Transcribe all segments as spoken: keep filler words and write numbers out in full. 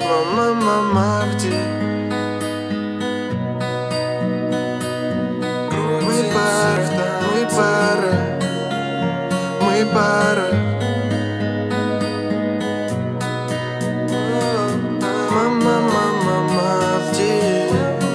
Мама, мама, где? Мы пара, мы пара, мы пара. Мама, мама, мама, где?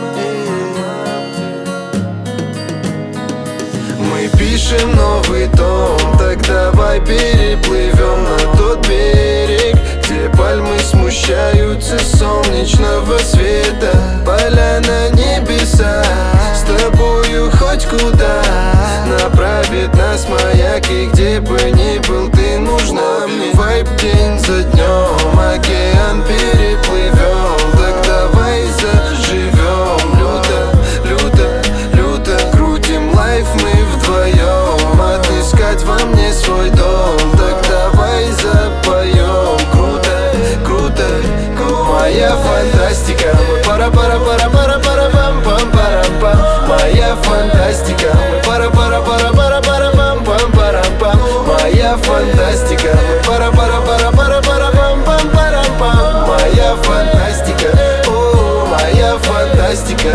Мы пишем новый том, так давай переплывем на тот берег, где пальмы смущаются солнечного света. Поля на небеса, с тобою хоть куда направит нас маяк, и где бы ни был, ты нужна мне. Вайб день за днем, океан переплывем, так давай заживем. Люто, люто, люто крутим лайф мы вдвоем, отыскать во мне свой дом, так давай запоем. Круто, круто, круто. Моя фантастика, мы пара пара пара пара пара пам пам парам пам. Моя фантастика, мы пара пара пара пара пара пам пам парам пам. Моя фантастика, мы пара пара пара пара пара пам пам парам пам. Моя фантастика, о, моя фантастика.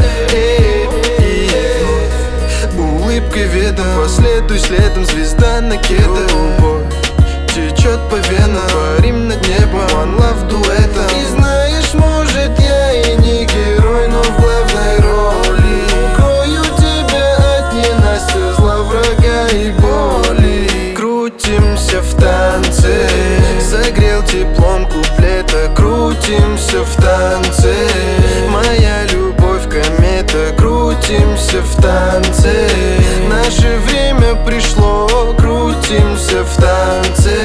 Улыбкой ведом, последуй следом, звезда на кедах. Любовь течет по венам, парим над небом, one love дуэтом. И знаешь, может я и не герой, но в главной роли крою тебя от ненастья, зла, врага и боли. Крутимся в танце, согрел теплом куплета. Крутимся в танце, моя любовь комета. Крутимся в танце, наше время пришло. Крутимся в танце,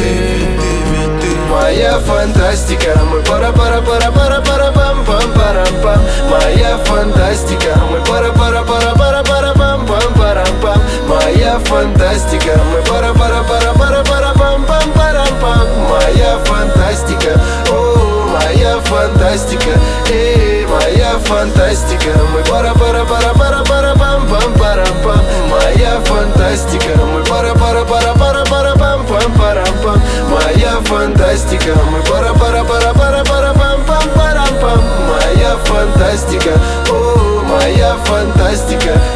моя фантастика, мы пара пара пара пара пара пам пам парам пам. Моя фантастика, мы пара пара пара пара пара пам пам парам пам. Моя фантастика, мы пара пара пара пара пара пам пам парам пам. Моя фантастика, о, моя фантастика, эй, моя фантастика, мы пара пара пара пара пара пам пам парам пам. Моя фантастика, мы пара пара пара пара пара пам пам парам пам. Моя фантастика, мы пара пара пара пара пара пам пам парам пам. Моя фантастика, о, моя фантастика.